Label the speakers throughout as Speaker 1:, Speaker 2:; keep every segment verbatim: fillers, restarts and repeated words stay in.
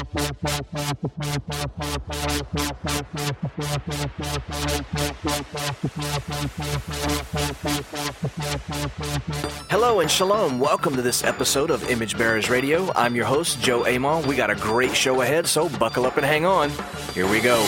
Speaker 1: Hello and shalom. Welcome to this episode of Image Bearers Radio. I'm your host, Joe Amon. We got a great show ahead, so buckle up and hang on. Here we go.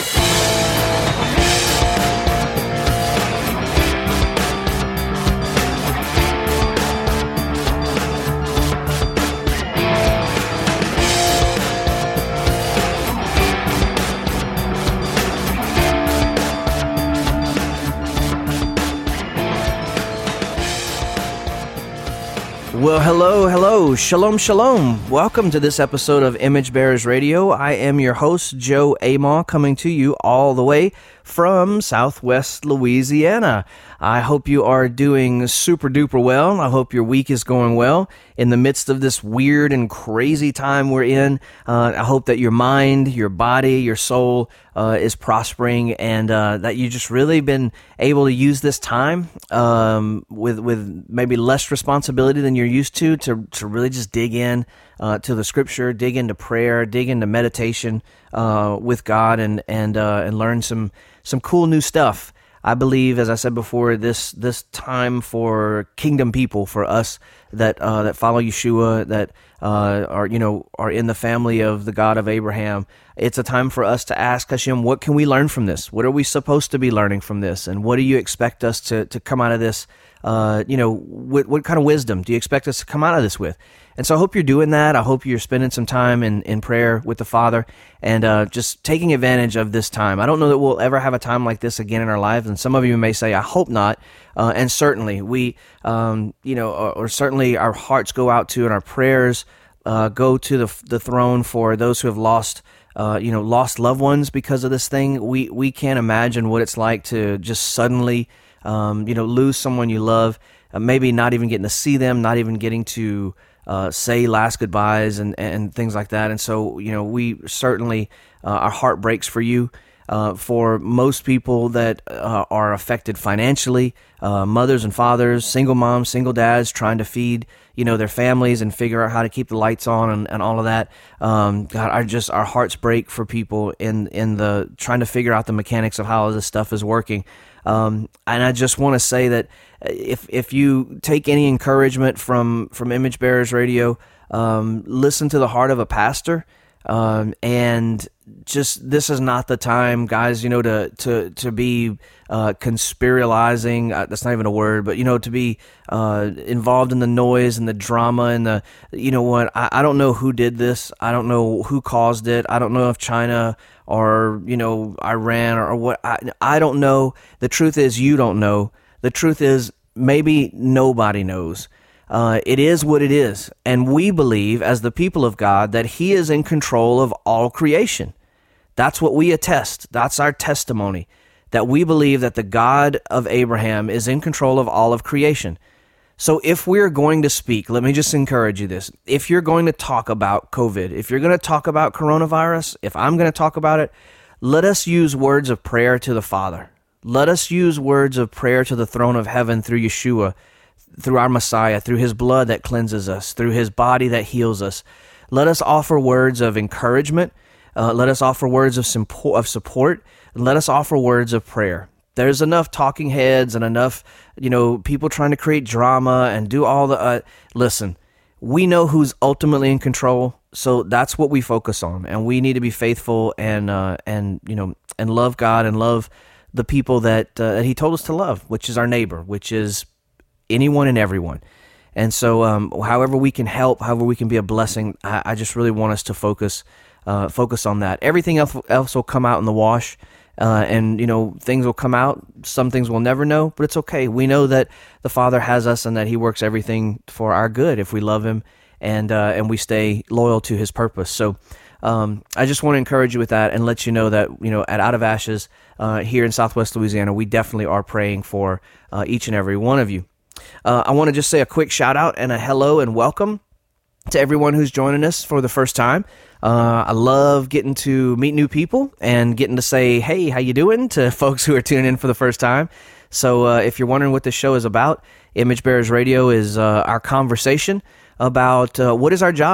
Speaker 1: Well, hello, hello, shalom, shalom. Welcome to this episode of Image Bearers Radio. I am your host, Joe Amon, coming to you all the way from Southwest Louisiana. I hope you are doing super duper well. I hope your week is going well in the midst of this weird and crazy time we're in. Uh, I hope that your mind, your body, your soul uh, is prospering, and uh, that you just really been able to use this time um, with with maybe less responsibility than you're used to to to really just dig in uh, to the Scripture, dig into prayer, dig into meditation uh, with God, and and uh, and learn some some cool new stuff. I believe, as I said before, this this time for kingdom people, for us that uh, that follow Yeshua, that uh, are you know are in the family of the God of Abraham, it's a time for us to ask Hashem, what can we learn from this? What are we supposed to be learning from this? And what do you expect us to to come out of this? Uh, you know, what, what kind of wisdom do you expect us to come out of this with? And so I hope you're doing that. I hope you're spending some time in, in prayer with the Father and uh, just taking advantage of this time. I don't know that we'll ever have a time like this again in our lives, and some of you may say, I hope not. Uh, and certainly we, um, you know, or, or certainly our hearts go out to and our prayers uh, go to the the throne for those who have lost, uh, you know, lost loved ones because of this thing. We we can't imagine what it's like to just suddenly, um, you know, lose someone you love, uh, maybe not even getting to see them, not even getting to Uh, say last goodbyes and, and things like that. And so, you know, we certainly, uh, our heart breaks for you. Uh, for most people that uh, are affected financially, uh, mothers and fathers, single moms, single dads, trying to feed, you know, their families and figure out how to keep the lights on and, and all of that. Um, God, I just, our hearts break for people in, in the, trying to figure out the mechanics of how this stuff is working. Um, and I just want to say that if if you take any encouragement from, from Image Bearers Radio, um, listen to the heart of a pastor, um, and just, this is not the time, guys, you know, to to to be uh, conspiralizing. Uh, that's not even a word, but you know, to be uh, involved in the noise and the drama and the, you know what? I, I don't know who did this. I don't know who caused it. I don't know if China or you know Iran or, or what. I I don't know. The truth is, you don't know. The truth is, maybe nobody knows. Uh, it is what it is. And we believe, as the people of God, that He is in control of all creation. That's what we attest. That's our testimony, that we believe that the God of Abraham is in control of all of creation. So if we're going to speak, let me just encourage you this. If you're going to talk about COVID, if you're going to talk about coronavirus, if I'm going to talk about it, let us use words of prayer to the Father. Let us use words of prayer to the throne of heaven through Yeshua, through our Messiah, through His blood that cleanses us, through His body that heals us. Let us offer words of encouragement. Uh, let us offer words of support, of support. Let us offer words of prayer. There's enough talking heads and enough, you know, people trying to create drama and do all the, uh, listen, we know who's ultimately in control, so that's what we focus on, and we need to be faithful and, uh, and you know, and love God and love the people that, uh, that He told us to love, which is our neighbor, which is anyone and everyone. And so um, however we can help, however we can be a blessing, I, I just really want us to focus uh, focus on that. Everything else, else will come out in the wash, uh, and you know things will come out. Some things we'll never know, but it's okay. We know that the Father has us and that He works everything for our good if we love Him and uh, and we stay loyal to His purpose. So um, I just want to encourage you with that and let you know that, you know, at Out of Ashes uh, here in Southwest Louisiana, we definitely are praying for uh, each and every one of you. Uh, I want to just say a quick shout out and a hello and welcome to everyone who's joining us for the first time. Uh, I love getting to meet new people and getting to say, hey, how you doing to folks who are tuning in for the first time. So uh, if you're wondering what this show is about, Image Bearers Radio is uh, our conversation about uh, what is our job?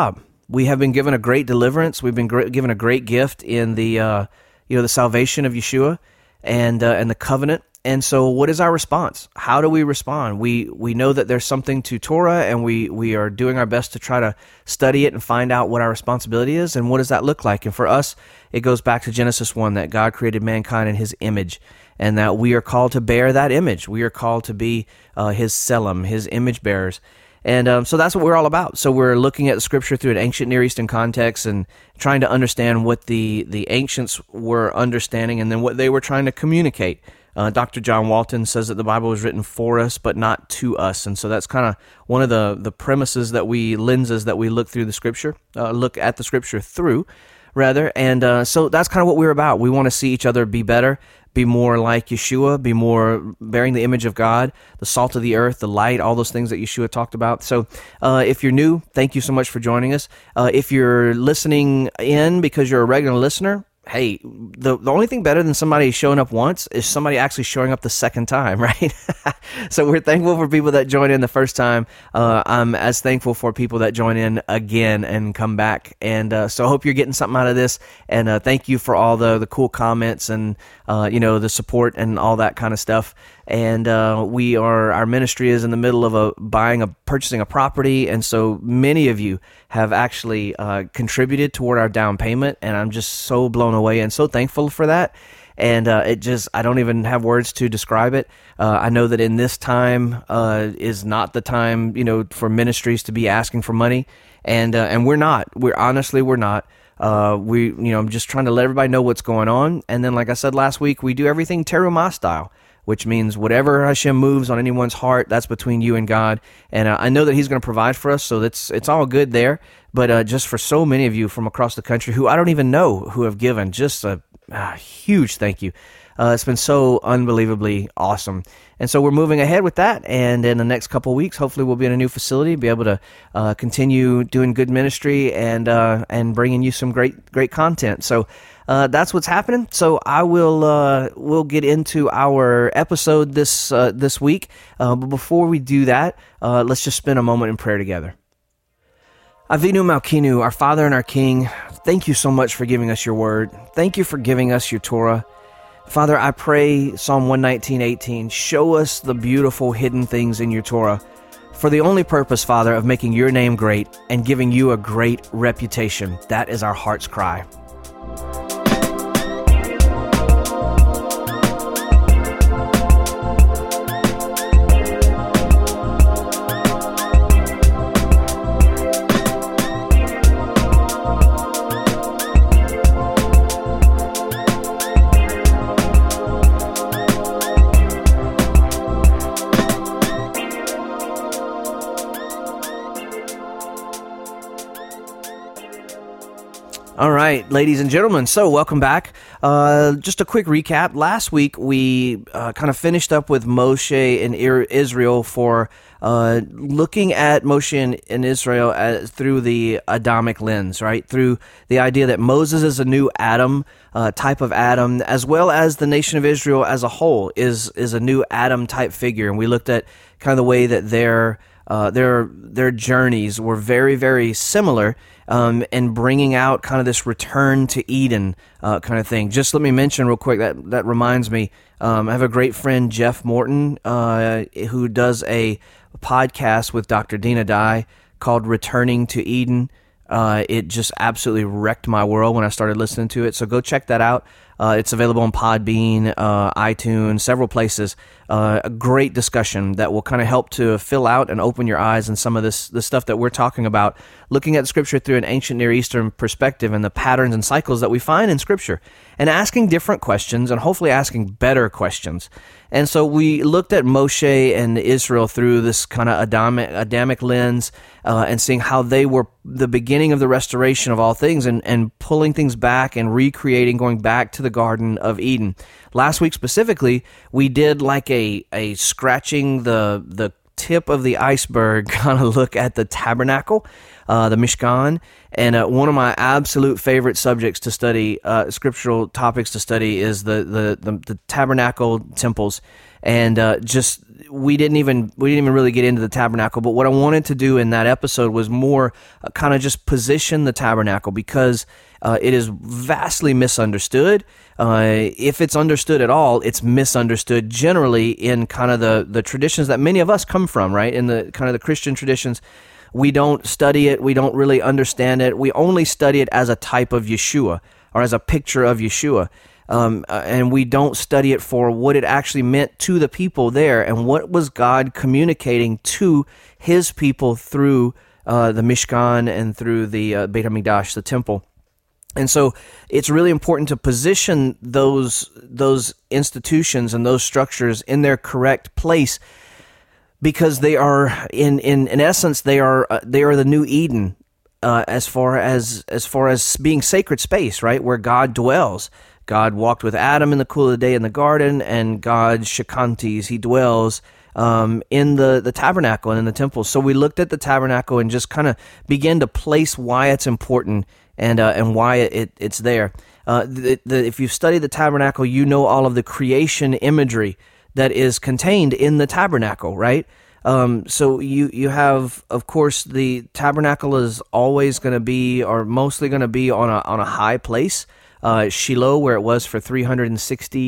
Speaker 1: We have been given a great deliverance. We've been gr- given a great gift in the uh, you know the salvation of Yeshua and uh, and the covenant. And so, what is our response? How do we respond? We we know that there's something to Torah, and we we are doing our best to try to study it and find out what our responsibility is, and what does that look like? And for us, it goes back to Genesis one, that God created mankind in His image, and that we are called to bear that image. We are called to be uh, His Selim, His image bearers. And um, so that's what we're all about. So we're looking at the Scripture through an ancient Near Eastern context and trying to understand what the, the ancients were understanding and then what they were trying to communicate. Uh, Doctor John Walton says that the Bible was written for us, but not to us. And so that's kind of one of the, the premises that we, lenses that we look through the Scripture, uh, look at the Scripture through, rather. And uh, so that's kind of what we're about. We want to see each other be better, be more like Yeshua, be more bearing the image of God, the salt of the earth, the light, all those things that Yeshua talked about. So uh, if you're new, thank you so much for joining us. Uh, if you're listening in because you're a regular listener, hey, the the only thing better than somebody showing up once is somebody actually showing up the second time, right? So we're thankful for people that join in the first time. Uh, I'm as thankful for people that join in again and come back. And uh, so I hope you're getting something out of this. And uh, thank you for all the, the cool comments and, uh, you know, the support and all that kind of stuff. And uh, we are, our ministry is in the middle of a buying, a purchasing a property, and so many of you have actually uh, contributed toward our down payment, and I'm just so blown away and so thankful for that. And uh, it just, I don't even have words to describe it. Uh, I know that in this time uh, is not the time, you know, for ministries to be asking for money, and uh, and we're not. We're honestly, we're not. Uh, we, you know, I'm just trying to let everybody know what's going on. And then, like I said last week, we do everything terumah style, which means whatever Hashem moves on anyone's heart, that's between you and God. And uh, I know that He's going to provide for us, so it's it's all good there. But uh, just for so many of you from across the country who I don't even know who have given, just a, a huge thank you. Uh, it's been so unbelievably awesome. And so we're moving ahead with that, and in the next couple of weeks, hopefully we'll be in a new facility, be able to uh, continue doing good ministry and uh, and bringing you some great great content. So uh, that's what's happening. So I will uh, we'll get into our episode this uh, this week. Uh, but before we do that, uh, let's just spend a moment in prayer together. Avinu Malkinu, our Father and our King, thank you so much for giving us your word. Thank you for giving us your Torah. Father, I pray Psalm one nineteen, eighteen, show us the beautiful hidden things in your Torah for the only purpose, Father, of making your name great and giving you a great reputation. That is our heart's cry. All right, ladies and gentlemen, so welcome back. Uh, just a quick recap. Last week, we uh, kind of finished up with Moshe and Israel for uh, looking at Moshe and, and Israel as, through the Adamic lens, right? Through the idea that Moses is a new Adam, uh, type of Adam, as well as the nation of Israel as a whole is, is a new Adam-type figure. And we looked at kind of the way that their Uh, their their journeys were very, very similar um, in bringing out kind of this return to Eden uh, kind of thing. Just let me mention real quick, that, that reminds me, um, I have a great friend, Jeff Morton, uh, who does a podcast with Doctor Dina Dye called Returning to Eden. Uh, it just absolutely wrecked my world when I started listening to it, so go check that out. Uh, it's available on Podbean, uh, iTunes, several places. Uh, a great discussion that will kind of help to fill out and open your eyes in some of this, this stuff that we're talking about, looking at Scripture through an ancient Near Eastern perspective and the patterns and cycles that we find in Scripture, and asking different questions and hopefully asking better questions. And so we looked at Moshe and Israel through this kind of Adamic, Adamic lens uh, and seeing how they were the beginning of the restoration of all things and, and pulling things back and recreating, going back to the Garden of Eden. Last week specifically, we did like a, a scratching the the tip of the iceberg kind of look at the tabernacle, uh, the Mishkan, and uh, one of my absolute favorite subjects to study, uh, scriptural topics to study, is the, the, the, the tabernacle temples. and uh, just we didn't even we didn't even really get into the tabernacle. But what I wanted to do in that episode was more uh, kind of just position the tabernacle, because uh, it is vastly misunderstood. Uh, if it's understood at all, it's misunderstood generally in kind of the the traditions that many of us come from, right? In the kind of the Christian traditions. We don't study it. We don't really understand it. We only study it as a type of Yeshua, or as a picture of Yeshua. Um, uh, and we don't study it for what it actually meant to the people there, and what was God communicating to his people through uh, the Mishkan and through the uh, Beit HaMikdash, the temple. And so it's really important to position those those institutions and those structures in their correct place, because they are, in in, in essence, they are uh, they are the new Eden, uh, as far as as far as being sacred space, right, where God dwells. God walked with Adam in the cool of the day in the garden, and God Shekantes, he dwells um, in the, the tabernacle and in the temple. So we looked at the tabernacle and just kind of began to place why it's important and uh, and why it, it's there. Uh, the, the, if you've studied the tabernacle, you know all of the creation imagery that is contained in the tabernacle, right? Um, so you, you have, of course, the tabernacle is always going to be, or mostly going to be on a on a high place. Uh, Shiloh, where it was for three hundred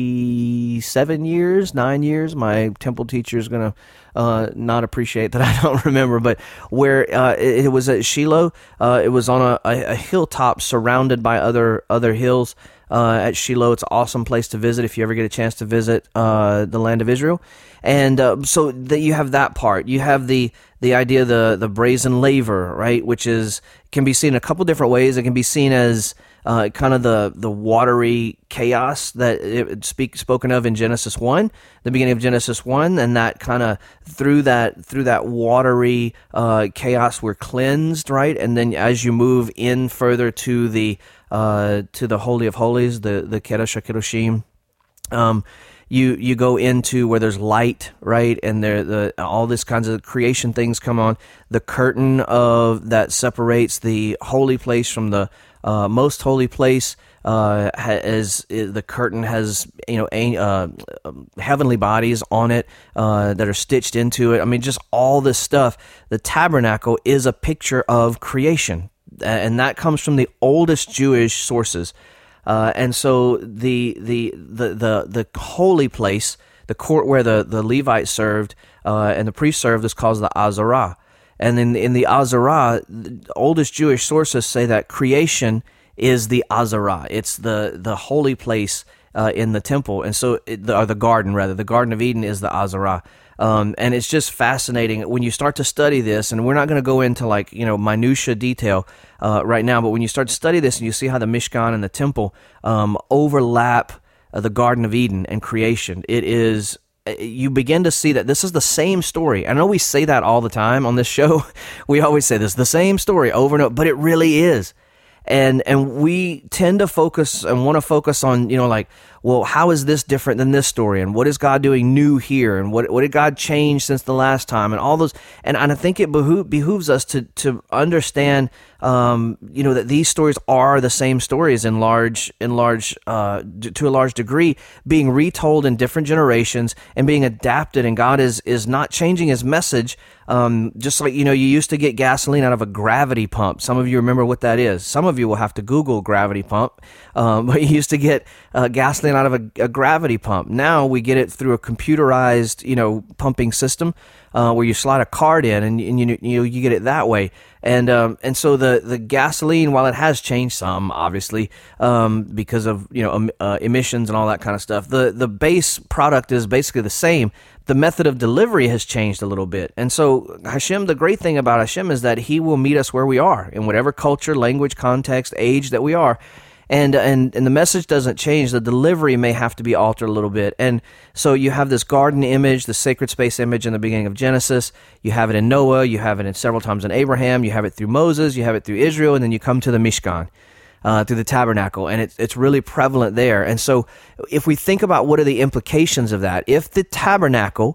Speaker 1: sixty-seven years, nine years. My temple teacher is going to uh, not appreciate that I don't remember, but where uh, it, it was at Shiloh, uh, it was on a, a, a hilltop surrounded by other other hills. Uh, at Shiloh, it's an awesome place to visit if you ever get a chance to visit uh, the land of Israel. And uh, so that you have that part. You have the the idea of the the brazen laver, right, which is can be seen a couple different ways. It can be seen as Uh, kind of the, the watery chaos that it speak spoken of in Genesis one, the beginning of Genesis one, and that kind of through that through that watery uh, chaos we're cleansed, right? And then as you move in further to the uh, to the Holy of Holies, the the Kedosh HaKedoshim, um, you you go into where there's light, right? And there the all this kinds of creation things come on. The curtain of that separates the holy place from the Uh, most holy place, uh, has, the curtain has, you know, uh, heavenly bodies on it, uh, that are stitched into it. I mean, just all this stuff. The tabernacle is a picture of creation, and that comes from the oldest Jewish sources. Uh, and so the, the, the, the, the holy place, the court where the, the Levites served, uh, and the priests served, is called the Azarah. And in, in the Azarah, the oldest Jewish sources say that creation is the Azarah. It's the, the holy place uh, in the temple, and so it, the, or the garden rather. The Garden of Eden is the Azarah, um, and it's just fascinating when you start to study this. And we're not going to go into like you know minutia detail uh, right now, but when you start to study this and you see how the Mishkan and the temple um, overlap uh, the Garden of Eden and creation, it is. You begin to see that this is the same story. I know we say that all the time on this show. We always say this, the same story over and over, but it really is. And and we tend to focus and want to focus on, you know, like, well, how is this different than this story? And what is God doing new here? And what what did God change since the last time? And all those. And, and I think it beho- behooves us to to understand, um, you know, that these stories are the same stories in large, in large, uh, d- to a large degree, being retold in different generations and being adapted. And God is is not changing His message. Um, just like, you know, you used to get gasoline out of a gravity pump. Some of you remember what that is. Some of you will have to Google gravity pump. Um, but you used to get uh, gasoline out of a, a gravity pump. Now we get it through a computerized, you know, pumping system uh, where you slide a card in and, and you you know you get it that way. And um, and so the, the gasoline, while it has changed some, obviously, um, because of you know um, uh, emissions and all that kind of stuff, the the base product is basically the same. The method of delivery has changed a little bit. And so Hashem, the great thing about Hashem is that He will meet us where we are, in whatever culture, language, context, age that we are. And, and and the message doesn't change. The delivery may have to be altered a little bit. And so you have this garden image, the sacred space image in the beginning of Genesis. You have it in Noah. You have it in several times in Abraham. You have it through Moses. You have it through Israel. And then you come to the Mishkan, uh, through the tabernacle. And it's, it's really prevalent there. And so if we think about what are the implications of that, if the tabernacle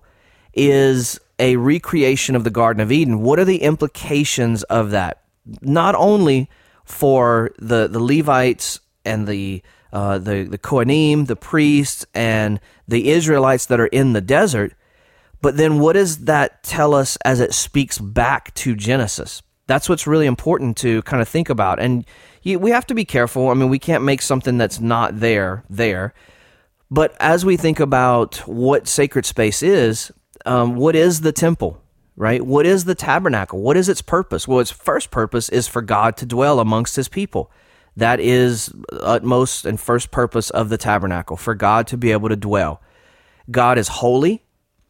Speaker 1: is a recreation of the Garden of Eden, what are the implications of that? Not only for the, the Levites and the uh, the the Kohanim, the priests, and the Israelites that are in the desert. But then what does that tell us as it speaks back to Genesis? That's what's really important to kind of think about. And you, we have to be careful. I mean, we can't make something that's not there, there. But as we think about what sacred space is, um, what is the temple, right? What is the tabernacle? What is its purpose? Well, its first purpose is for God to dwell amongst his people. That is utmost and first purpose of the tabernacle, for God to be able to dwell. God is holy.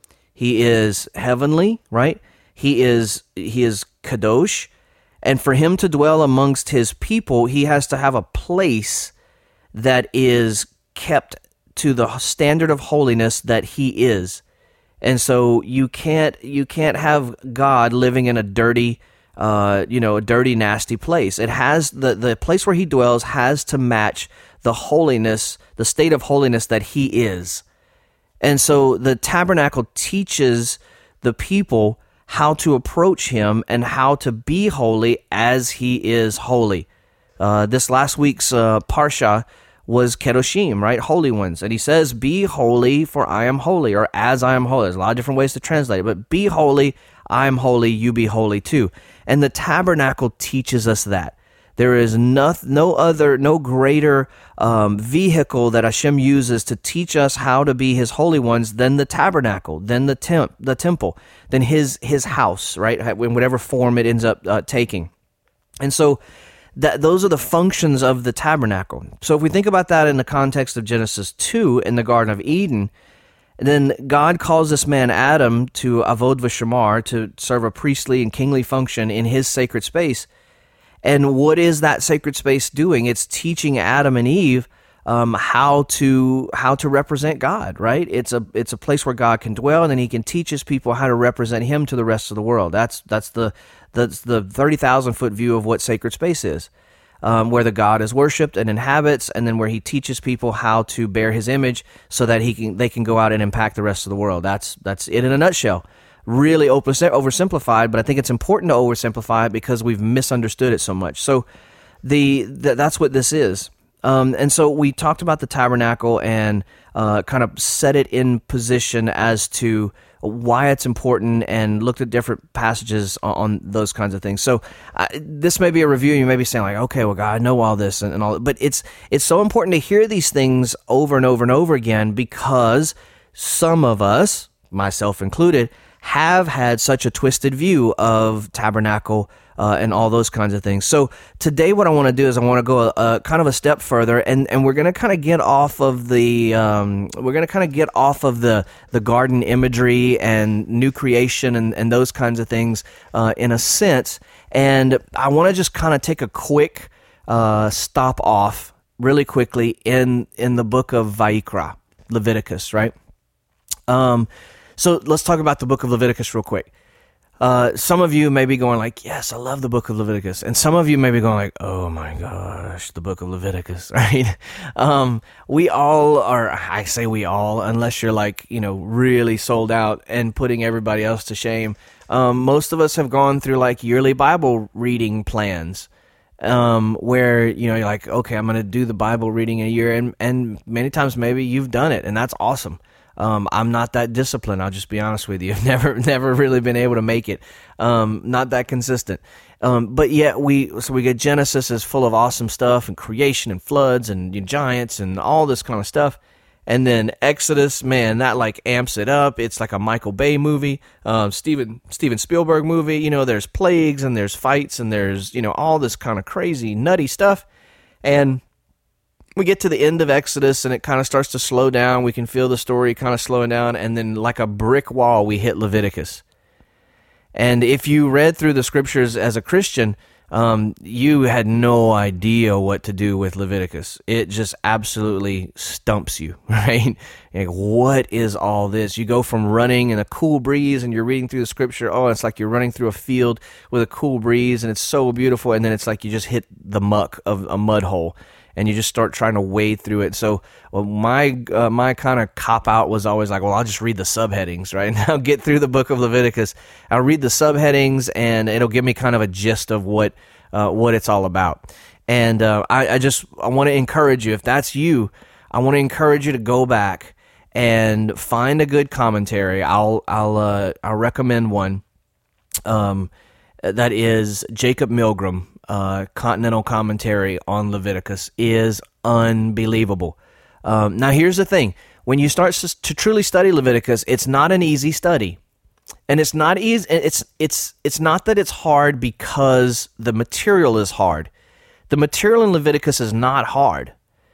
Speaker 1: He is heavenly, right? He is he is kadosh, and for him to dwell amongst his people, he has to have a place that is kept to the standard of holiness that he is. And so you can't you can't have God living in a dirty, uh, you know, a dirty, nasty place. It has the the place where he dwells has to match the holiness, the state of holiness that he is. And so the tabernacle teaches the people how to approach him and how to be holy as he is holy. Uh, this last week's uh, Parsha was Kedoshim, right? Holy ones. And he says, be holy, for I am holy, or as I am holy. There's a lot of different ways to translate it, but be holy, I am holy, you be holy too. And the tabernacle teaches us that. There is no, no other, no greater um, vehicle that Hashem uses to teach us how to be his holy ones than the tabernacle, than the temp, the temple, than his his house, right? In whatever form it ends up uh, taking. And so that those are the functions of the tabernacle. So if we think about that in the context of Genesis two in the Garden of Eden, then God calls this man Adam to avod v'shamar, to serve a priestly and kingly function in his sacred space. And what is that sacred space doing? It's teaching Adam and Eve um, how to how to represent God, right? It's a it's a place where God can dwell, and then he can teach his people how to represent him to the rest of the world. That's that's the that's the thirty thousand foot view of what sacred space is, um, where the God is worshipped and inhabits, and then where he teaches people how to bear his image so that he can they can go out and impact the rest of the world. That's that's it in a nutshell. Really oversimplified, but I think it's important to oversimplify it because we've misunderstood it so much. So the, the that's what this is. Um, and so we talked about the tabernacle and uh, kind of set it in position as to why it's important and looked at different passages on, on those kinds of things. So uh, this may be a review. You may be saying like, okay, well, God, I know all this and, and all, but it's it's so important to hear these things over and over and over again because some of us, myself included, have had such a twisted view of tabernacle uh, and all those kinds of things. So today what I want to do is I want to go a, a, kind of a step further, and, and we're going to kind of get off of the um, we're going to kind of get off of the, the garden imagery and new creation and, and those kinds of things uh, in a sense. And I want to just kind of take a quick uh, stop off really quickly in, in the book of Vayikra, Leviticus, right? Um. So let's talk about the book of Leviticus real quick. Uh, some of you may be going like, yes, I love the book of Leviticus. And some of you may be going like, oh my gosh, the book of Leviticus, right? Um, we all are, I say we all, unless you're like, you know, really sold out and putting everybody else to shame. Um, most of us have gone through like yearly Bible reading plans. Um, where, you know, you're like, okay, I'm going to do the Bible reading in a year. And, and many times maybe you've done it, and that's awesome. Um, I'm not that disciplined. I'll just be honest with you. I've never, never really been able to make it. Um, not that consistent. Um, but yet we, so we get Genesis is full of awesome stuff and creation and floods and you know, giants and all this kind of stuff. And then Exodus, man, that like amps it up. It's like a Michael Bay movie, um, Steven, Steven Spielberg movie. You know, there's plagues and there's fights and there's, you know, all this kind of crazy, nutty stuff. And we get to the end of Exodus and it kind of starts to slow down. We can feel the story kind of slowing down. And then like a brick wall, we hit Leviticus. And if you read through the scriptures as a Christian, um, you had no idea what to do with Leviticus. It just absolutely stumps you, right? Like, what is all this? You go from running in a cool breeze and you're reading through the scripture. Oh, it's like you're running through a field with a cool breeze and it's so beautiful. And then it's like you just hit the muck of a mud hole. And you just start trying to wade through it. So well, my uh, my kind of cop-out was always like, well, I'll just read the subheadings, right? And I'll get through the book of Leviticus. I'll read the subheadings, and it'll give me kind of a gist of what uh, what it's all about. And uh, I, I just I want to encourage you, if that's you, I want to encourage you to go back and find a good commentary. I'll I'll uh, I'll recommend one. Um, that is Jacob Milgrom, uh, Continental Commentary on Leviticus, is unbelievable. Um, now here's the thing: when you start to, to truly study Leviticus, it's not an easy study. And it's not easy. It's it's it's not that it's hard because the material is hard. The material in Leviticus is not hard.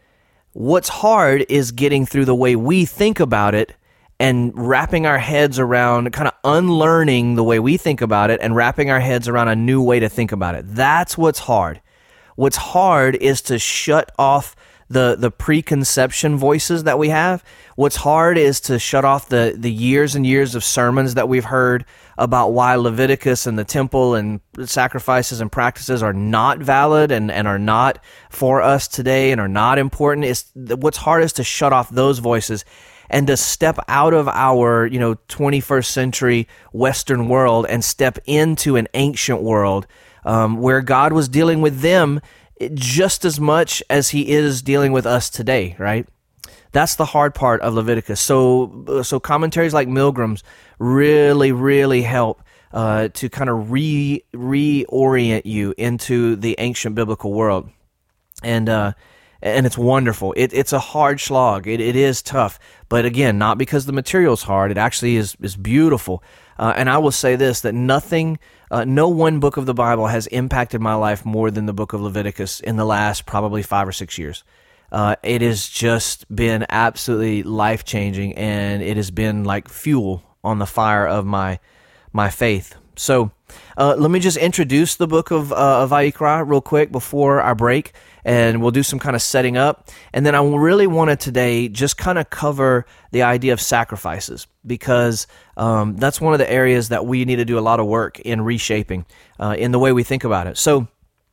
Speaker 1: What's hard is getting through the way we think about it and wrapping our heads around, kind of unlearning the way we think about it and wrapping our heads around a new way to think about it. That's what's hard. What's hard is to shut off the the preconception voices that we have. What's hard is to shut off the the years and years of sermons that we've heard about why Leviticus and the temple and sacrifices and practices are not valid and, and are not for us today and are not important. It's, what's hard is to shut off those voices and to step out of our, you know, twenty-first century Western world and step into an ancient world um, where God was dealing with them just as much as he is dealing with us today, right? That's the hard part of Leviticus. So so commentaries like Milgrom's really, really help uh, to kind of re reorient you into the ancient biblical world. And uh, and it's wonderful. It, it's a hard slog. It, it is tough. But again, not because the material's hard. It actually is, is beautiful. Uh, and I will say this, that nothing, uh, no one book of the Bible has impacted my life more than the book of Leviticus in the last probably five or six years. Uh, it has just been absolutely life-changing, and it has been like fuel on the fire of my my faith. So uh, let me just introduce the book of, uh, of Vayikra real quick before our break, and we'll do some kind of setting up. And then I really wanted today just kind of cover the idea of sacrifices, because um, that's one of the areas that we need to do a lot of work in reshaping uh, in the way we think about it. So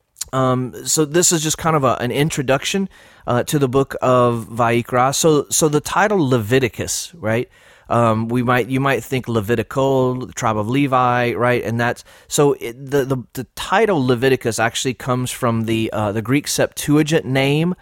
Speaker 1: Um, so this is just kind of a, an introduction uh, to the book of Vayikra. So, so the title Leviticus, right? Um, we might you might think Levitical, the tribe of Levi, right? And that's so it, the, the the title Leviticus actually comes from the uh, the Greek Septuagint name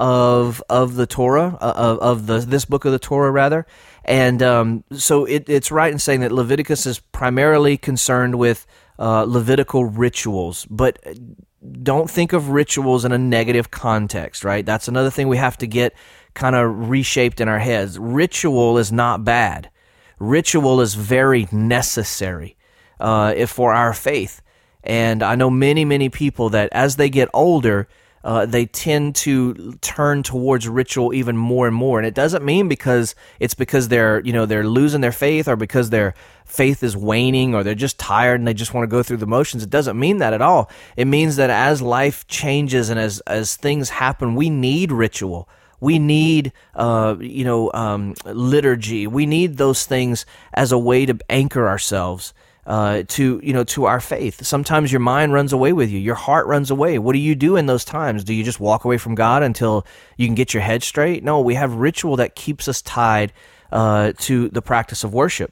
Speaker 1: of of the Torah uh, of of the this book of the Torah rather, and um, so it, it's right in saying that Leviticus is primarily concerned with uh, Levitical rituals, but don't think of rituals in a negative context, right? That's another thing we have to get kind of reshaped in our heads. Ritual is not bad. Ritual is very necessary uh, if for our faith. And I know many, many people that as they get older, uh, they tend to turn towards ritual even more and more. And it doesn't mean because it's because they're, you know, they're losing their faith or because their faith is waning or they're just tired and they just want to go through the motions. It doesn't mean that at all. It means that as life changes and as, as things happen, we need ritual. We need, uh, you know, um, liturgy. We need those things as a way to anchor ourselves uh, to, you know, to our faith. Sometimes your mind runs away with you. Your heart runs away. What do you do in those times? Do you just walk away from God until you can get your head straight? No, we have ritual that keeps us tied uh, to the practice of worship.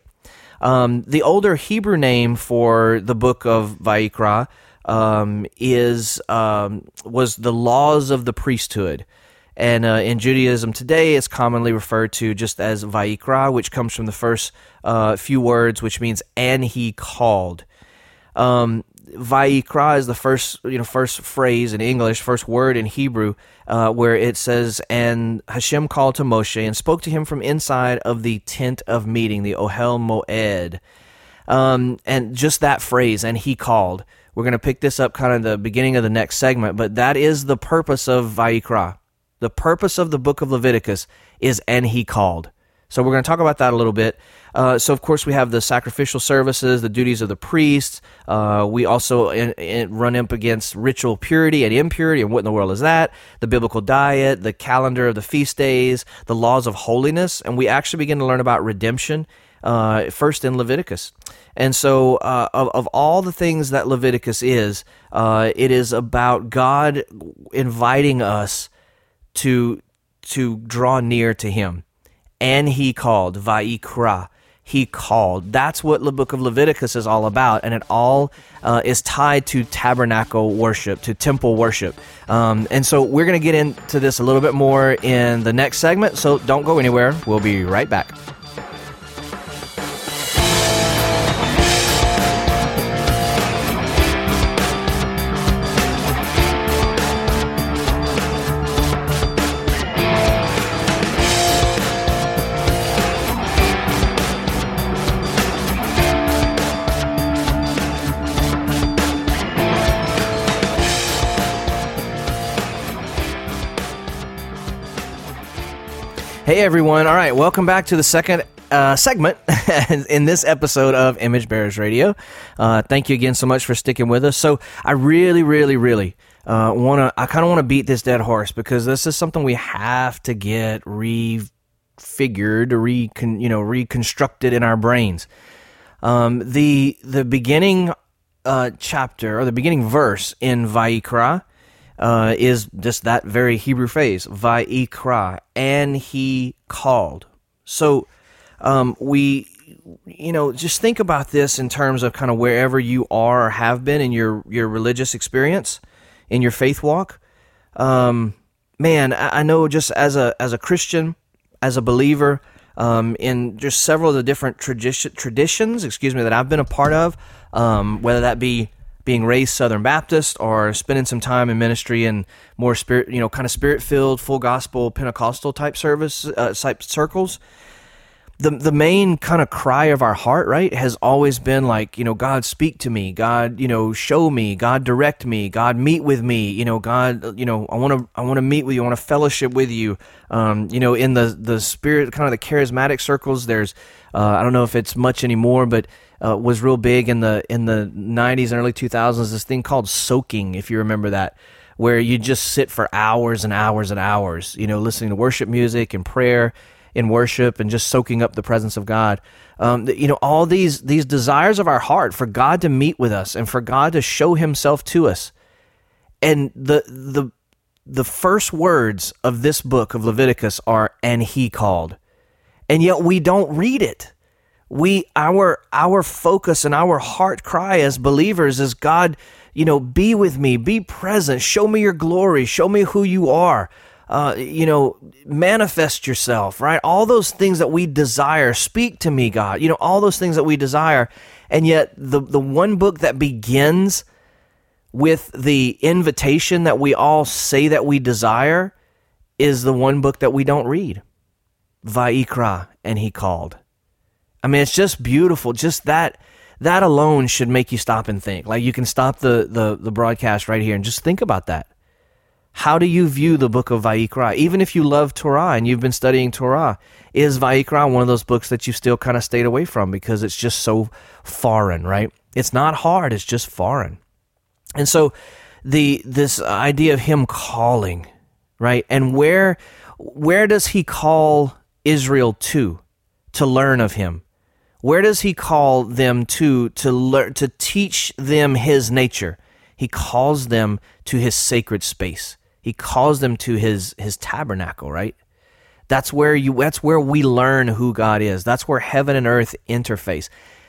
Speaker 1: Um, the older Hebrew name for the book of Vayikra um, is um, was the laws of the priesthood. And uh, in Judaism today, it's commonly referred to just as Vayikra, which comes from the first uh, few words, which means "and he called." Um, Vayikra is the first, you know, first phrase in English, first word in Hebrew, uh, where it says, "And Hashem called to Moshe and spoke to him from inside of the tent of meeting, the Ohel Moed." Um, and just that phrase, "and he called." We're going to pick this up kind of the beginning of the next segment, but that is the purpose of Vayikra. The purpose of the book of Leviticus is "and he called." So we're going to talk about that a little bit. Uh, so, of course, we have the sacrificial services, the duties of the priests. Uh, we also in, in run up against ritual purity and impurity, and what in the world is that? The biblical diet, the calendar of the feast days, the laws of holiness, and we actually begin to learn about redemption uh, first in Leviticus. And so uh, of, of all the things that Leviticus is, uh, it is about God inviting us to to draw near to him. And he called, Vayikra. he called. That's what the book of Leviticus is all about, and it all uh, is tied to tabernacle worship, to temple worship. Um, and so we're going to get into this a little bit more in the next segment, so don't go anywhere. We'll be right back. Hey everyone, all right, welcome back to the second uh, segment in this episode of Image Bearers Radio. Uh, thank you again so much for sticking with us. So I really, really, really uh, want to, I kind of want to beat this dead horse because this is something we have to get refigured, recon, you know, reconstructed in our brains. Um, the, the beginning uh, chapter, or the beginning verse in Vayikra, Uh, is just that very Hebrew phrase, Vayikra, and he called. So um, we, you know, just think about this in terms of kind of wherever you are or have been in your, your religious experience, in your faith walk. Um, man, I, I know just as a as a Christian, as a believer, um, in just several of the different tradition, traditions, excuse me, that I've been a part of, um, whether that be being raised Southern Baptist or spending some time in ministry in more spirit, you know, kind of spirit-filled, full gospel Pentecostal type service uh, type circles. The the main kind of cry of our heart, right, has always been like, you know, God speak to me, God, you know, show me, God direct me, God meet with me, you know, God, you know, I want to I want to meet with you, I want to fellowship with you. Um, you know, in the the spirit, kind of the charismatic circles, there's uh, I don't know if it's much anymore, but Uh, was real big in the in the nineties and early two thousands, this thing called soaking, if you remember that, where you just sit for hours and hours and hours, you know, listening to worship music and prayer in worship and just soaking up the presence of God. Um, you know, all these these desires of our heart for God to meet with us and for God to show himself to us. And the the the first words of this book of Leviticus are, and he called. And yet we don't read it. We, our, our focus and our heart cry as believers is, God, you know, be with me, be present, show me your glory, show me who you are, uh, you know, manifest yourself, right? All those things that we desire, speak to me, God, you know, all those things that we desire. And yet the, the one book that begins with the invitation that we all say that we desire is the one book that we don't read. Vayikra, and he called. I mean, it's just beautiful. Just that that alone should make you stop and think. Like, you can stop the, the, the broadcast right here and just think about that. How do you view the book of Vayikra? Even if you love Torah and you've been studying Torah, is Vayikra one of those books that you still kind of stayed away from because it's just so foreign, right? It's not hard, it's just foreign. And so the this idea of him calling, right? And where where does he call Israel to? To learn of him. Where does he call them to to learn, to teach them his nature? He calls them to his sacred space. He calls them to his his tabernacle, right? That's where you that's where we learn who God is. That's where heaven and earth interface.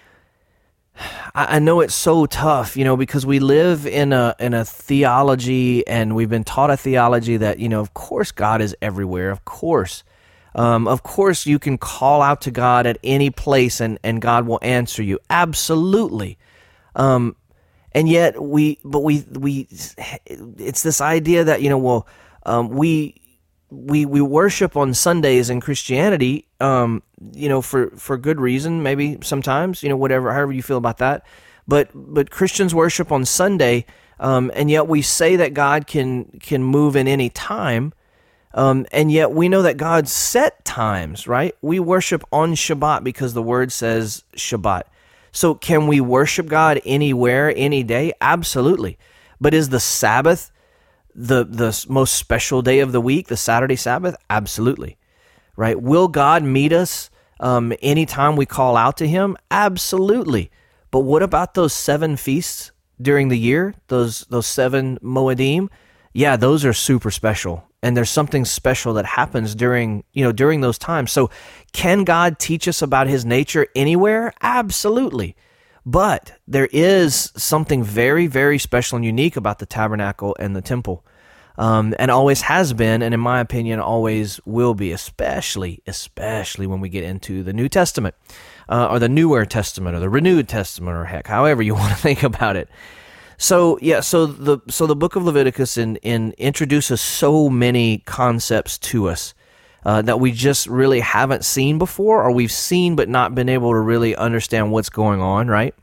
Speaker 1: I, I know it's so tough, you know, because we live in a in a theology, and we've been taught a theology that, you know, of course God is everywhere, of course. Um, of course, you can call out to God at any place and, and God will answer you. Absolutely. Um, and yet we, but we, we, it's this idea that, you know, well, um, we, we, we worship on Sundays in Christianity, um, you know, for, for good reason, maybe sometimes, you know, whatever, however you feel about that. But, but Christians worship on Sunday, um, and yet we say that God can, can move in any time. Um, and yet we know that God set times, right? We worship on Shabbat because the word says Shabbat. So can we worship God anywhere, any day? Absolutely. But is the Sabbath the, the most special day of the week, the Saturday Sabbath? Absolutely. Right? Will God meet us um, anytime we call out to him? Absolutely. But what about those seven feasts during the year? Those, those seven Moedim? Yeah, those are super special. and there's something special that happens during, you know, during those times. So can God teach us about his nature anywhere? Absolutely. But there is something very, very special and unique about the tabernacle and the temple, um, and always has been, and in my opinion, always will be, especially, especially when we get into the New Testament, uh, or the Newer Testament, or the Renewed Testament, or heck, however you want to think about it. So yeah, so the so the book of Leviticus in, in introduces so many concepts to us uh, that we just really haven't seen before, or we've seen but not been able to really understand what's going on, right?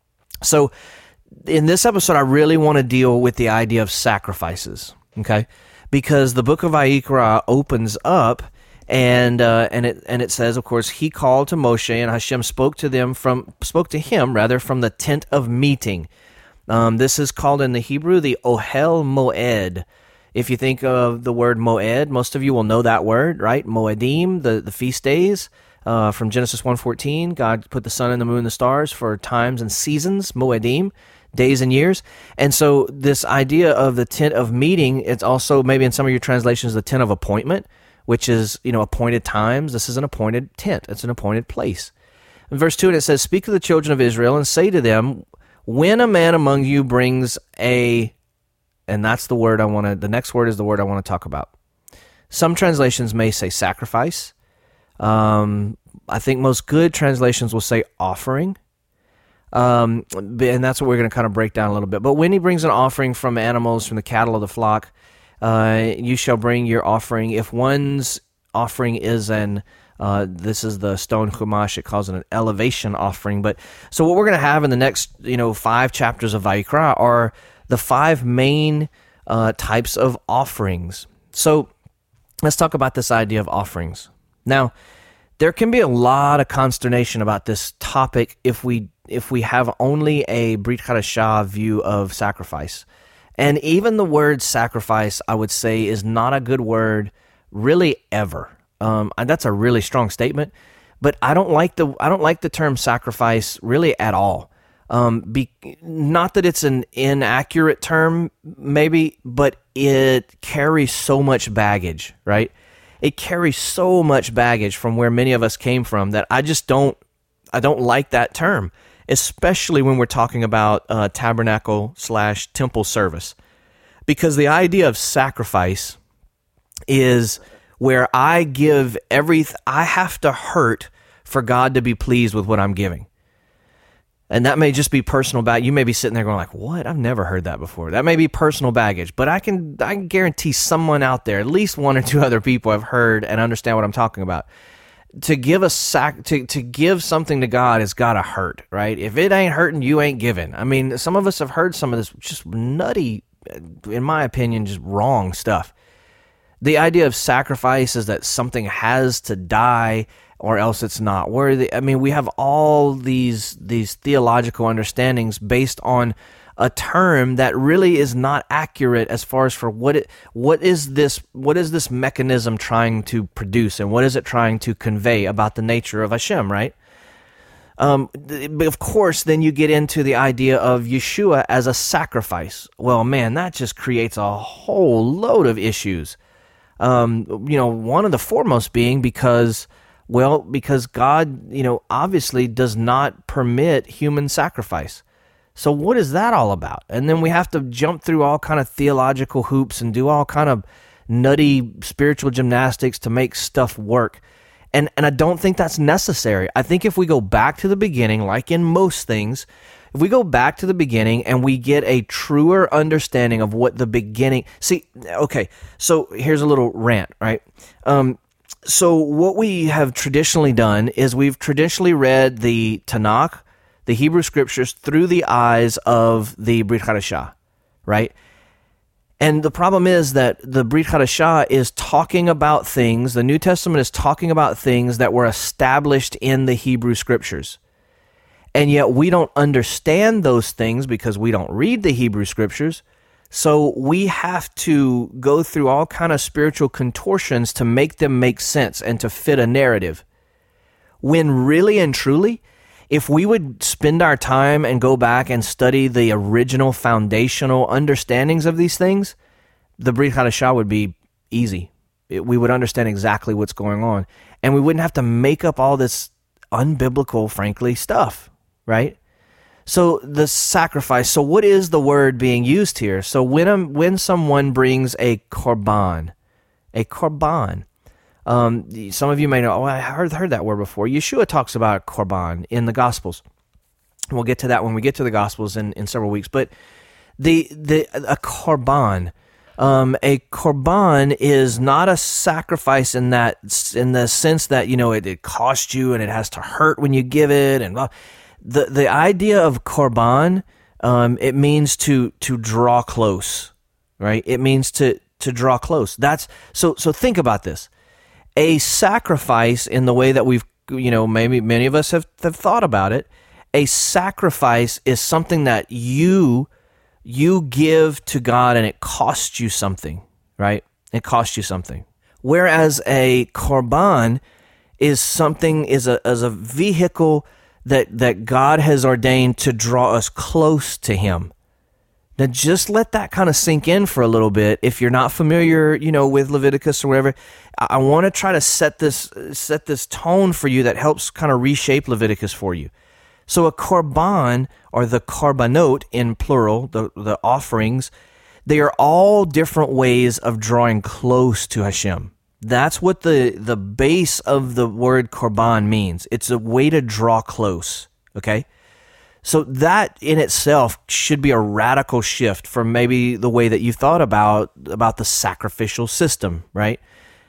Speaker 1: So in this episode, I really want to deal with the idea of sacrifices, okay? Because the book of Vayikra opens up, and uh, and it and it says, of course, he called to Moshe, and Hashem spoke to them from spoke to him rather from the tent of meeting. Um, this is called in the Hebrew the Ohel Moed. If you think of the word Moed, most of you will know that word, right? Moedim, the, the feast days uh, from Genesis one fourteen. God put the sun and the moon and the stars for times and seasons, Moedim, days and years. And so this idea of the tent of meeting, it's also maybe in some of your translations the tent of appointment, which is, you know, appointed times. This is an appointed tent. It's an appointed place. In verse two, it says, "Speak to the children of Israel and say to them, when a man among you brings a," and that's the word I want to, the next word is the word I want to talk about. Some translations may say sacrifice. Um, I think most good translations will say offering. Um, and that's what we're going to kind of break down a little bit. But when he brings an offering from animals, from the cattle of the flock, uh, you shall bring your offering. If one's offering is an Uh, this is the stone chumash. It calls it an elevation offering. But so what we're going to have in the next, you know, five chapters of Vayikra are the five main uh, types of offerings. So let's talk about this idea of offerings. Now, there can be a lot of consternation about this topic if we if we have only a Brit Hadashah view of sacrifice. And even the word sacrifice, I would say, is not a good word really ever. Um, that's a really strong statement, but I don't like the I don't like the term sacrifice really at all. Um, be, not that it's an inaccurate term, maybe, but it carries so much baggage, right? It carries so much baggage from where many of us came from that I just don't I don't like that term, especially when we're talking about uh, tabernacle slash temple service, because the idea of sacrifice is where I give everything, I have to hurt for God to be pleased with what I'm giving. And that may just be personal baggage. You may be sitting there going like, what? I've never heard that before. That may be personal baggage, but I can I can guarantee someone out there, at least one or two other people have heard and understand what I'm talking about. To give a sac to, to give something to God has got to hurt, right? If it ain't hurting, you ain't giving. I mean, some of us have heard some of this just nutty, in my opinion, just wrong stuff. The idea of sacrifice is that something has to die or else it's not worthy. I mean, we have all these these theological understandings based on a term that really is not accurate as far as for what it what is this what is this mechanism trying to produce, and what is it trying to convey about the nature of Hashem, right? Um, but of course, then you get into the idea of Yeshua as a sacrifice. Well, man, that just creates a whole load of issues. Um, you know, one of the foremost being because, well, because God, you know, obviously does not permit human sacrifice. So what is that all about? And then we have to jump through all kind of theological hoops and do all kind of nutty spiritual gymnastics to make stuff work. And and I don't think that's necessary. I think if we go back to the beginning, like in most things, if we go back to the beginning and we get a truer understanding of what the beginning... See, okay, so here's a little rant, right? Um, so what we have traditionally done is we've traditionally read the Tanakh, the Hebrew Scriptures, through the eyes of the Brit Hadashah, right? And the problem is that the Brit Hadashah is talking about things, the New Testament is talking about things that were established in the Hebrew Scriptures. And yet we don't understand those things because we don't read the Hebrew Scriptures. So we have to go through all kind of spiritual contortions to make them make sense and to fit a narrative. When really and truly, if we would spend our time and go back and study the original foundational understandings of these things, the Brit Hadashah would be easy. It, we would understand exactly what's going on, and we wouldn't have to make up all this unbiblical, frankly, stuff, right? So the sacrifice. So what is the word being used here? So when a, when someone brings a korban, a korban, um, some of you may know, oh, I heard, heard that word before. Yeshua talks about korban in the Gospels. We'll get to that when we get to the Gospels in, in several weeks. But the the a korban, um, a korban is not a sacrifice in that in the sense that, you know, it, it costs you and it has to hurt when you give it, and blah. The the idea of korban, um, it means to to draw close, right? It means to to draw close. That's so so think about this. A sacrifice, in the way that we've, you know, maybe many of us have, have thought about it, a sacrifice is something that you you give to God and it costs you something, right? It costs you something. Whereas a korban is something is a is a vehicle that that God has ordained to draw us close to Him. Now, just let that kind of sink in for a little bit. If you're not familiar, you know, with Leviticus or whatever, I, I want to try to set this set this tone for you that helps kind of reshape Leviticus for you. So, a korban, or the korbanot in plural, the the offerings, they are all different ways of drawing close to Hashem. That's what the, the base of the word korban means. It's a way to draw close, okay? So that in itself should be a radical shift from maybe the way that you thought about, about the sacrificial system, right?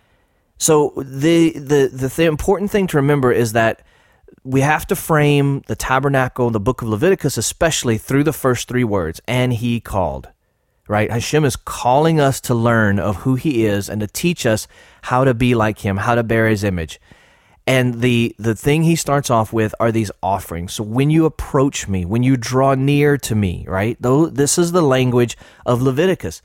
Speaker 1: So the, the, the, the important thing to remember is that we have to frame the tabernacle, the book of Leviticus especially, through the first three words, and He called. Right? Hashem is calling us to learn of who He is and to teach us how to be like Him, how to bear His image. And the, the thing He starts off with are these offerings. So when you approach me, when you draw near to me, right? Though this is the language of Leviticus.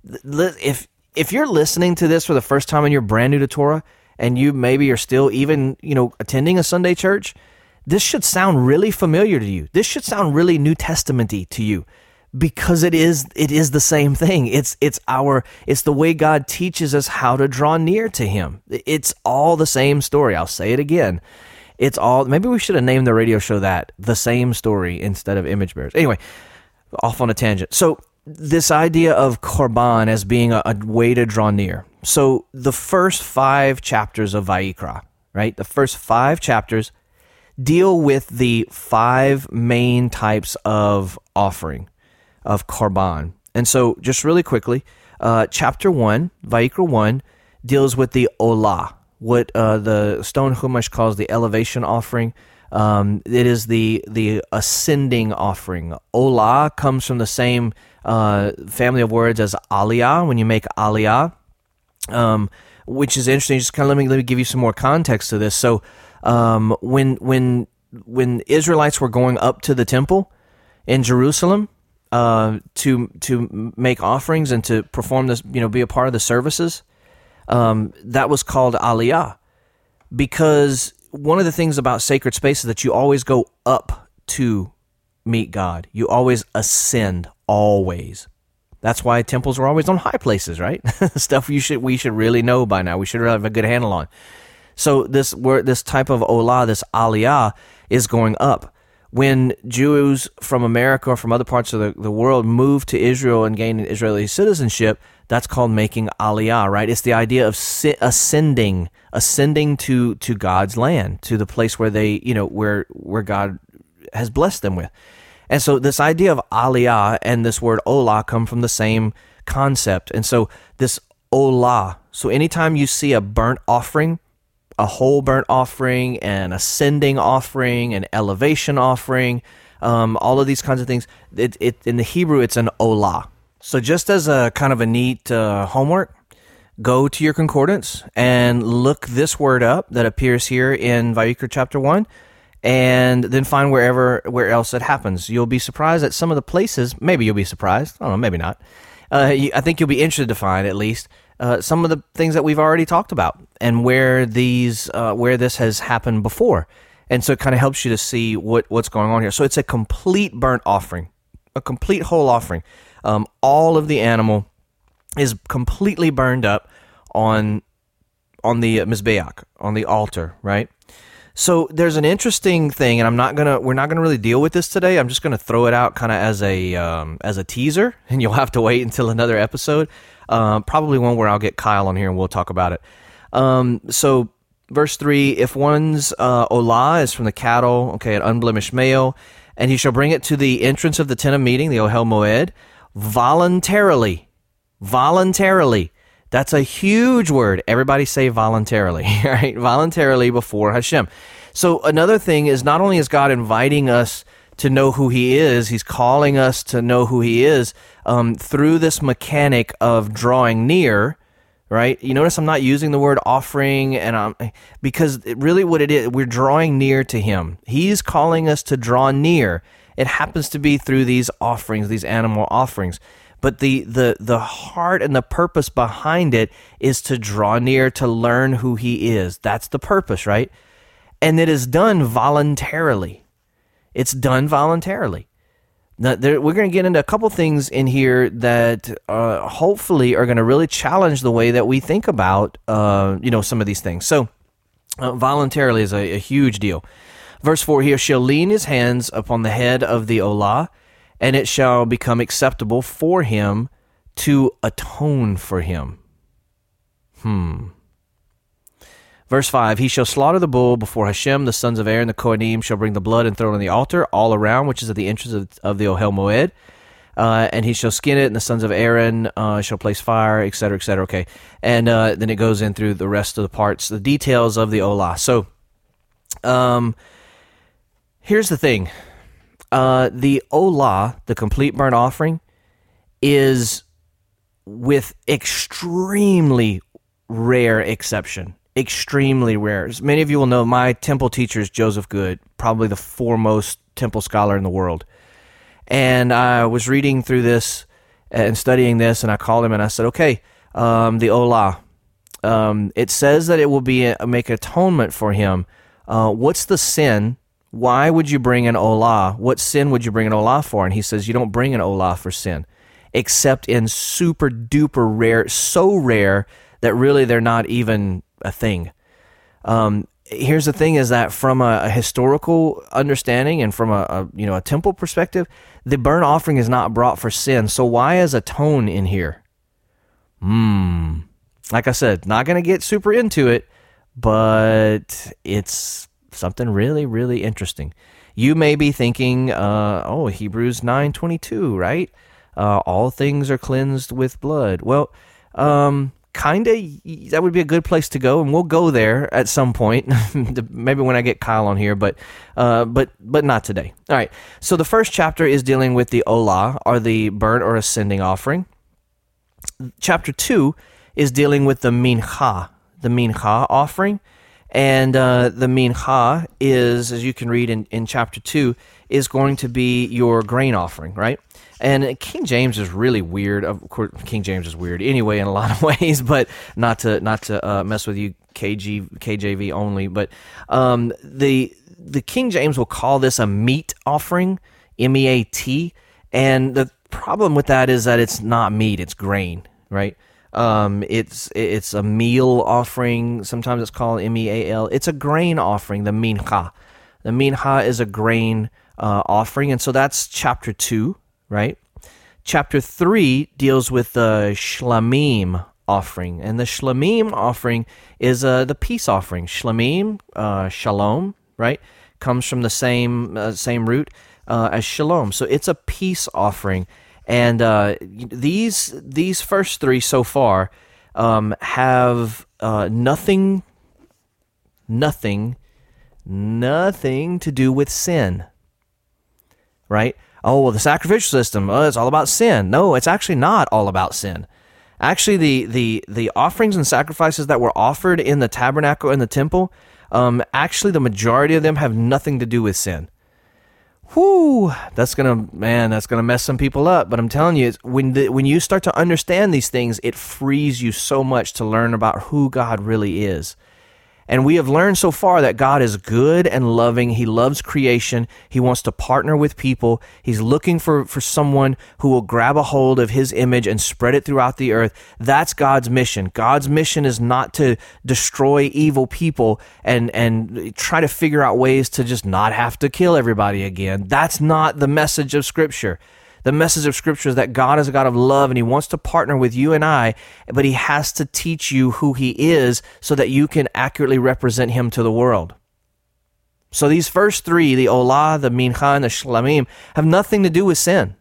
Speaker 1: If if you're listening to this for the first time and you're brand new to Torah, and you maybe are still even, you know, attending a Sunday church, this should sound really familiar to you. This should sound really New Testament-y to you. Because it is it is the same thing. It's it's our it's the way God teaches us how to draw near to Him. It's all the same story. I'll say it again. It's all maybe we should have named the radio show that, The Same Story, instead of Image Bearers. Anyway, off on a tangent. So this idea of korban as being a, a way to draw near. So the first five chapters of Vayikra, right? The first five chapters deal with the five main types of offering, of korban. And so just really quickly, uh, chapter one, Vayikra one, deals with the olah, what uh, the Stone Chumash calls the elevation offering. Um, it is the the ascending offering. Olah comes from the same uh, family of words as aliyah, when you make aliyah, um, which is interesting. Just kind of let me let me give you some more context to this. So um, when when when Israelites were going up to the temple in Jerusalem, Uh, to to make offerings and to perform this, you know, be a part of the services, um, that was called aliyah, because one of the things about sacred space is that you always go up to meet God. You always ascend, always. That's why temples are always on high places, right? Stuff you should we should really know by now. We should have a good handle on. So this word, this type of olah, this aliyah, is going up. When Jews from America or from other parts of the, the world moved to Israel and gained Israeli citizenship, that's called making aliyah, right? It's the idea of si- ascending, ascending to, to God's land, to the place where they, you know, where where God has blessed them with. And so this idea of aliyah and this word olah come from the same concept. And so this olah, so anytime you see a burnt offering, a whole burnt offering, an ascending offering, an elevation offering, um, all of these kinds of things. It, it in the Hebrew, it's an olah. So just as a kind of a neat uh, homework, go to your concordance and look this word up that appears here in Vayikra chapter one, and then find wherever where else it happens. You'll be surprised at some of the places. Maybe you'll be surprised. I don't know, maybe not. Uh, you, I think you'll be interested to find, at least, Uh, some of the things that we've already talked about, and where these, uh, where this has happened before, and so it kind of helps you to see what what's going on here. So it's a complete burnt offering, a complete whole offering. Um, all of the animal is completely burned up. on on the Mizbeach, on the altar, right? So there's an interesting thing, and I'm not gonna we're not gonna really deal with this today. I'm just gonna throw it out kind of as a um, as a teaser, and you'll have to wait until another episode, uh, probably one where I'll get Kyle on here and we'll talk about it. Um, so verse three: if one's uh, olah is from the cattle, okay, an unblemished male, and he shall bring it to the entrance of the tent of meeting, the Ohel Moed, voluntarily, voluntarily. That's a huge word. Everybody say voluntarily, right? Voluntarily before Hashem. So another thing is, not only is God inviting us to know who he is, he's calling us to know who he is um, through this mechanic of drawing near, right? You notice I'm not using the word offering, and I'm, because it really what it is, we're drawing near to him. He's calling us to draw near. It happens to be through these offerings, these animal offerings. But the, the, the heart and the purpose behind it is to draw near, to learn who he is. That's the purpose, right? And it is done voluntarily. It's done voluntarily. Now, there, we're going to get into a couple things in here that uh, hopefully are going to really challenge the way that we think about uh, you know, some of these things. So uh, voluntarily is a, a huge deal. Verse four here, shall lean his hands upon the head of the olah, and it shall become acceptable for him to atone for him. Hmm. Verse five, he shall slaughter the bull before Hashem. The sons of Aaron, the Kohanim, shall bring the blood and throw it on the altar all around, which is at the entrance of, of the Ohel Moed. Uh, and he shall skin it, and the sons of Aaron uh, shall place fire, et cetera, et cetera. Okay. And uh, then it goes in through the rest of the parts, the details of the olah. So, um, here's the thing. Uh, the olah, the complete burnt offering, is with extremely rare exception. Extremely rare. As many of you will know, my temple teacher is Joseph Good, probably the foremost temple scholar in the world. And I was reading through this and studying this, and I called him and I said, okay, um, the olah, um, it says that it will be a, make atonement for him. Uh, what's the sin? Why would you bring an olah? What sin would you bring an olah for? And he says, you don't bring an olah for sin, except in super duper rare, so rare that really they're not even a thing. Um, here's the thing is that from a, a historical understanding and from a, a, you know, a temple perspective, the burnt offering is not brought for sin. So why is atone in here? Hmm. Like I said, not going to get super into it, but it's something really, really interesting. You may be thinking, uh, oh, Hebrews nine twenty-two, right? Uh, all things are cleansed with blood. Well, um, kind of, that would be a good place to go, and we'll go there at some point, maybe when I get Kyle on here, but uh, but but not today. All right, so the first chapter is dealing with the olah, or the burnt or ascending offering. Chapter two is dealing with the mincha, the mincha offering. And uh, the mincha is, as you can read in, in chapter two, is going to be your grain offering, right? And King James is really weird. Of course, King James is weird anyway in a lot of ways, but not to not to uh, mess with you, K G, K J V only. But um, the the King James will call this a meat offering, M E A T. And the problem with that is that it's not meat; it's grain, right? Um, it's it's a meal offering. Sometimes it's called M E A L. It's a grain offering, the mincha. The mincha is a grain uh, offering, and so that's chapter two, right? Chapter three deals with the shlamim offering, and the shlamim offering is uh, the peace offering. Shlamim, uh, shalom, right, comes from the same uh, same root uh, as shalom. So it's a peace offering. And uh, these these first three so far um, have uh, nothing, nothing, nothing to do with sin, right? Oh, well, the sacrificial system, oh, it's all about sin. No, it's actually not all about sin. Actually, the the the offerings and sacrifices that were offered in the tabernacle and the temple, um, actually the majority of them have nothing to do with sin. Whoo, that's gonna, man, that's gonna mess some people up. But I'm telling you, it's when the, when you start to understand these things, it frees you so much to learn about who God really is. And we have learned so far that God is good and loving. He loves creation. He wants to partner with people. He's looking for, for someone who will grab a hold of his image and spread it throughout the earth. That's God's mission. God's mission is not to destroy evil people and, and try to figure out ways to just not have to kill everybody again. That's not the message of Scripture. The message of Scripture is that God is a God of love, and he wants to partner with you and I, but he has to teach you who he is so that you can accurately represent him to the world. So these first three, the Olah, the Mincha, and the Shlamim, have nothing to do with sin.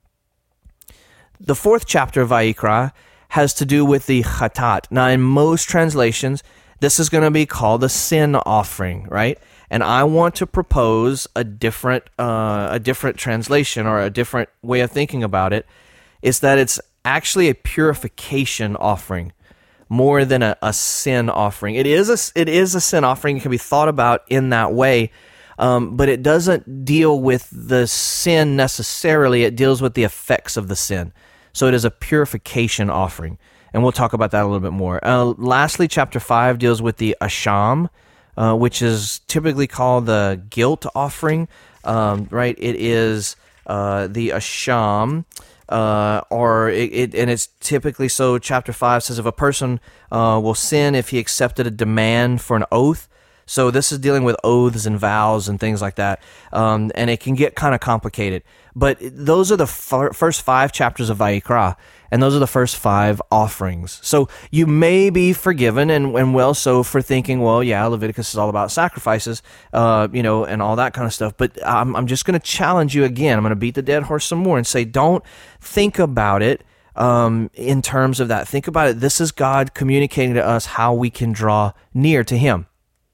Speaker 1: The fourth chapter of Vayikra has to do with the Chatat. Now, in most translations, this is going to be called the sin offering, right? And I want to propose a different, uh, a different translation or a different way of thinking about it. Is that it's actually a purification offering more than a, a sin offering. It is a, it is a sin offering. It can be thought about in that way, um, but it doesn't deal with the sin necessarily. It deals with the effects of the sin. So it is a purification offering, and we'll talk about that a little bit more. Uh, lastly, chapter five deals with the Asham, Uh, which is typically called the guilt offering, um, right? It is uh, the asham, uh, or it, it, and it's typically so. Chapter five says if a person uh, will sin if he accepted a demand for an oath. So this is dealing with oaths and vows and things like that, um, and it can get kind of complicated. But those are the f- first five chapters of Vayikra, and those are the first five offerings. So you may be forgiven, and, and well so, for thinking, well, yeah, Leviticus is all about sacrifices, uh, you know, and all that kind of stuff. But I'm, I'm just going to challenge you again. I'm going to beat the dead horse some more and say, don't think about it um, in terms of that. Think about it. This is God communicating to us how we can draw near to him.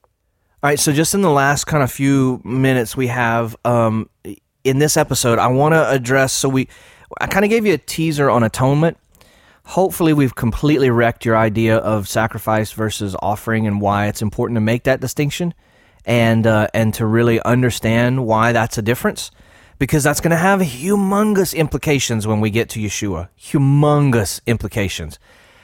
Speaker 1: All right, so just in the last kind of few minutes we have um, in this episode, I want to address, so we, I kind of gave you a teaser on atonement. Hopefully we've completely wrecked your idea of sacrifice versus offering and why it's important to make that distinction and uh, and to really understand why that's a difference, because that's going to have humongous implications when we get to Yeshua. Humongous implications.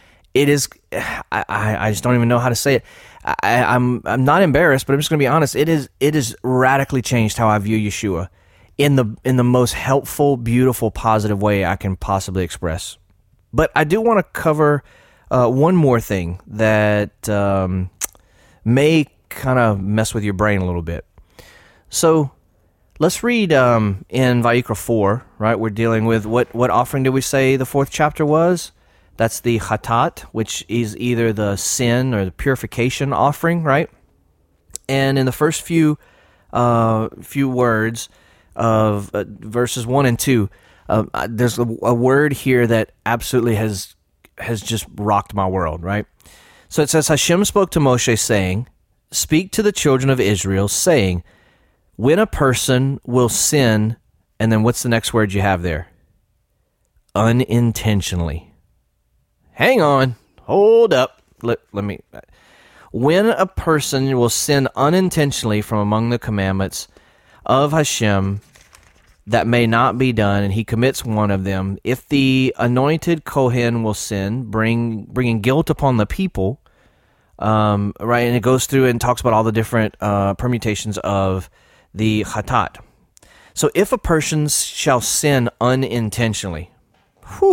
Speaker 1: It is, I, I just don't even know how to say it. I, I'm I'm not embarrassed, but I'm just going to be honest. It is it is radically changed how I view Yeshua in the in the most helpful, beautiful, positive way I can possibly express. But I do want to cover uh, one more thing that um, may kind of mess with your brain a little bit. So let's read um, in Vayikra four. Right, we're dealing with what what offering did we say the fourth chapter was? That's the Chatat, which is either the sin or the purification offering, right? And in the first few uh, few words of uh, verses one and two, uh, there's a, a word here that absolutely has has just rocked my world, right? So it says, Hashem spoke to Moshe, saying, "Speak to the children of Israel, saying, when a person will sin," and then what's the next word you have there? Unintentionally. Hang on, hold up. Let, let me. When a person will sin unintentionally from among the commandments of Hashem that may not be done, and he commits one of them, if the anointed Kohen will sin, bring bringing guilt upon the people, um, right? And it goes through and talks about all the different uh, permutations of the Chatat. So if a person shall sin unintentionally, whew.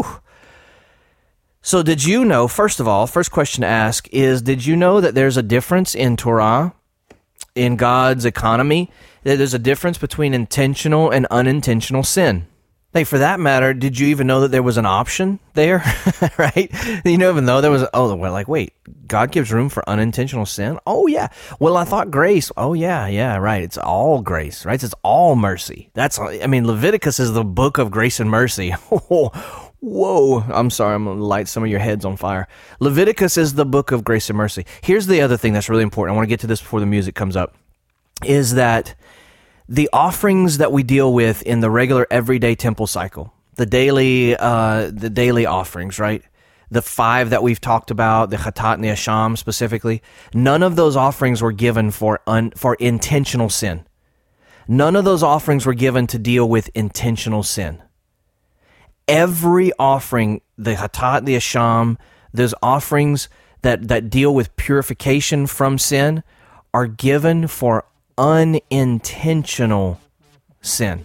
Speaker 1: So did you know, first of all, first question to ask is, did you know that there's a difference in Torah, in God's economy, that there's a difference between intentional and unintentional sin? Like, for that matter, did you even know that there was an option there, right? You don't even know there was, oh, well, like, wait, God gives room for unintentional sin? Oh, yeah. Well, I thought grace. Oh, yeah, yeah, right. It's all grace, right? It's all mercy. That's, I mean, Leviticus is the book of grace and mercy. Whoa, I'm sorry, I'm going to light some of your heads on fire. Leviticus is the book of grace and mercy. Here's the other thing that's really important. I want to get to this before the music comes up, is that the offerings that we deal with in the regular everyday temple cycle, the daily uh, the daily offerings, right? The five that we've talked about, the Chatat and the Asham specifically, none of those offerings were given for un, for intentional sin. None of those offerings were given to deal with intentional sin. Every offering, the Chatat, the Asham, those offerings that, that deal with purification from sin are given for unintentional sin.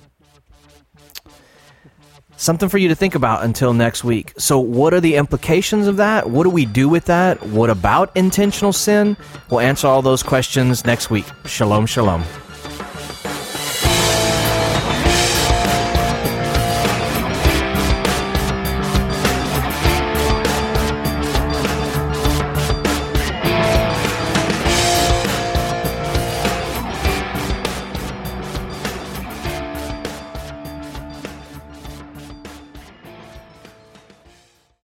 Speaker 1: Something for you to think about until next week. So what are the implications of that? What do we do with that? What about intentional sin? We'll answer all those questions next week. Shalom, shalom.